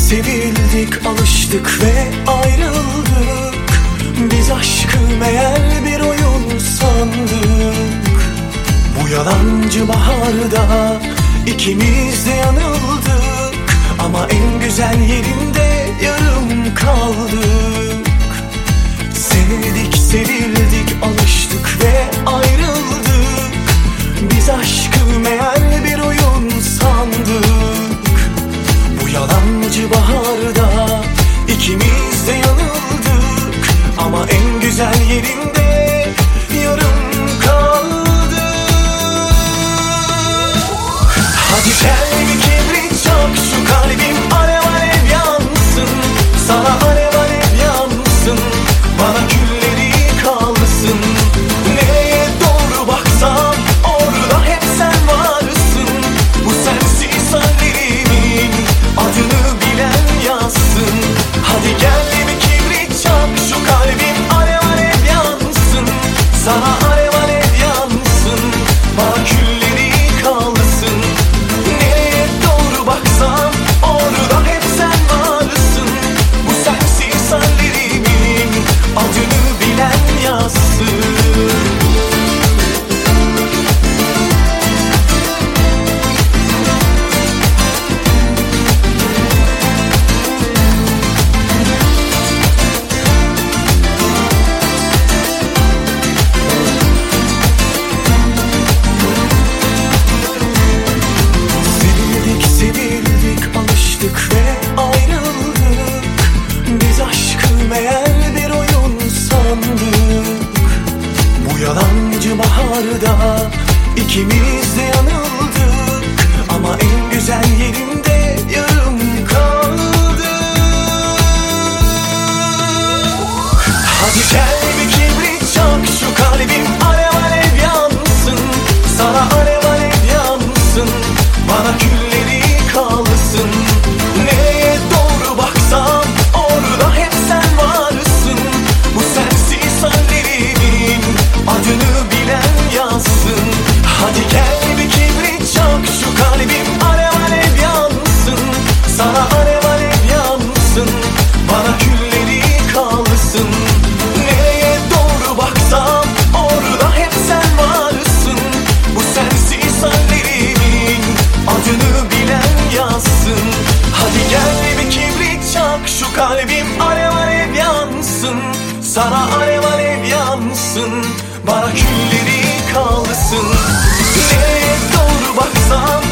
sevildik, alıştık ve ayrıldık. Biz aşkı meğer bir oyun sandık. Bu yalancı baharda ikimiz de yanıldık. Ama en güzel yerinde yarım kaldık. Sevdik, sevildik, alıştık ve ayrıldık. Biz aşkı meğer bir oyun sandık. Bu yalancı baharda ikimiz de yanıldık. Ama en güzel yerinde yarım kaldık. Hadi gel bir kibrit çak, şu kalbim alev alev yansın. Sana alev alev yansın, bana külleri kalsın. Nereye doğru baksam orada hep sen varsın. Bu sensiz hallerimin adını bilen yazsın. Hadi gel bir kibrit çak, şu kalbim alev alev yansın. Sana alev alev yansın, bana külleri kalsın. Nereye doğru baksam orada hep sen varsın. Bu sensiz hallerimin adını bilen yazsın. Sevdik, sevildik, alıştık ve ayrıldık. Biz aşkı meğer bir oyun sandık. Bu yalancı baharda ikimiz de yanıldık. Ama en güzel yerinde yarım kaldık. Hadi gel bir kibrit çak, şu kalbim alev alev yansın. Sana alev alev yansın, bana külleri kalsın. Nereye doğru baksam orada hep sen varsın. Bu sensiz hallerimin adını bilen yazsın. Hadi gel bir kibrit çak, şu kalbim alev alev yansın. Sana alev alev yansın, bana külleri kalsın. Nereye doğru baksam orada hep sen varsın. Bu sensiz hallerimin adını bilen yazsın. Hadi gel bir kibrit çak, şu kalbim alev alev yansın. Sana alev alev yansın, bana külleri kalsın. Nereye doğru baksam